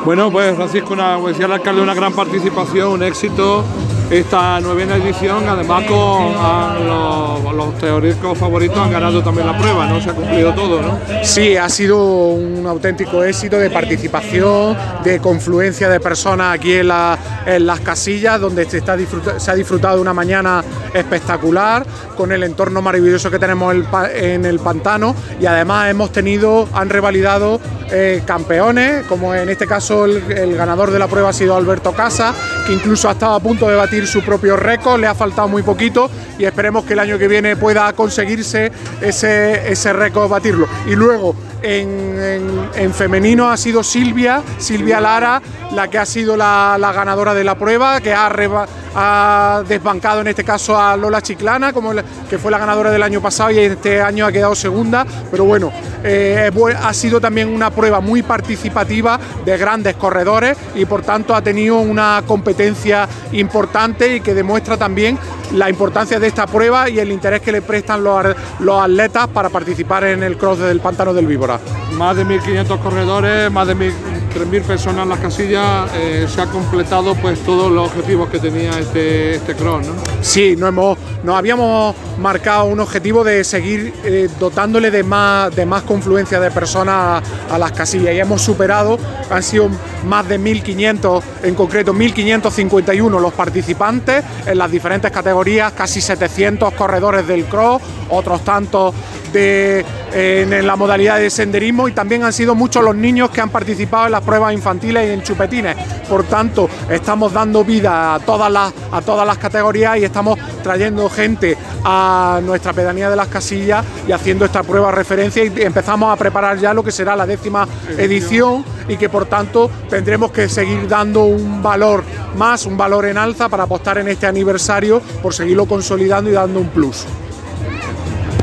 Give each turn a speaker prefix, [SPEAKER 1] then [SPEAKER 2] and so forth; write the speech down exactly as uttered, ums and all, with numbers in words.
[SPEAKER 1] Bueno, pues Francisco, una, como decía el alcalde, una gran participación, un éxito esta novena edición, además con a, los, los teóricos favoritos han ganado también la prueba, ¿no? Se ha cumplido todo, ¿no?
[SPEAKER 2] Sí, ha sido un auténtico éxito de participación, de confluencia de personas aquí en, la, en las casillas, donde se, está disfruta, se ha disfrutado de una mañana espectacular, con el entorno maravilloso que tenemos el, en el pantano, y además hemos tenido, han revalidado eh, campeones, como en este caso el, el ganador de la prueba ha sido Alberto Casa, que incluso ha estado a punto de batir su propio récord, le ha faltado muy poquito y esperemos que el año que viene pueda conseguirse ese, ese récord, batirlo. Y luego en, en, en femenino ha sido Silvia, Silvia Lara, la que ha sido la, la ganadora de la prueba, que ha, reba, ha desbancado en este caso a Lola Chiclana, como la, que fue la ganadora del año pasado y este año ha quedado segunda, pero bueno, eh, ha sido también una prueba muy participativa de grandes corredores y por tanto ha tenido una competencia importante y que demuestra también la importancia de esta prueba y el interés que le prestan los, los atletas para participar en el cross del Pantano del Víbora.
[SPEAKER 1] Más de mil quinientos corredores, más de tres mil personas en las casillas, eh, se ha completado pues todos los objetivos que tenía este, este cross, ¿no?
[SPEAKER 2] Sí, nos, hemos, nos habíamos marcado un objetivo de seguir eh, dotándole de más, de más confluencia de personas a, a las casillas y hemos superado, han sido más de mil quinientos, en concreto mil quinientos cincuenta y uno los participantes en las diferentes categorías, casi setecientos corredores del cross, otros tantos de, eh, en la modalidad de senderismo, y también han sido muchos los niños que han participado en las pruebas infantiles y en chupetines. Por tanto, estamos dando vida a todas las, a todas las categorías y estamos trayendo gente a nuestra pedanía de las Casillas y haciendo esta prueba referencia, y empezamos a preparar ya lo que será la décima edición y que por tanto tendremos que seguir dando un valor más, un valor en alza para apostar en este aniversario por seguirlo consolidando y dando un plus.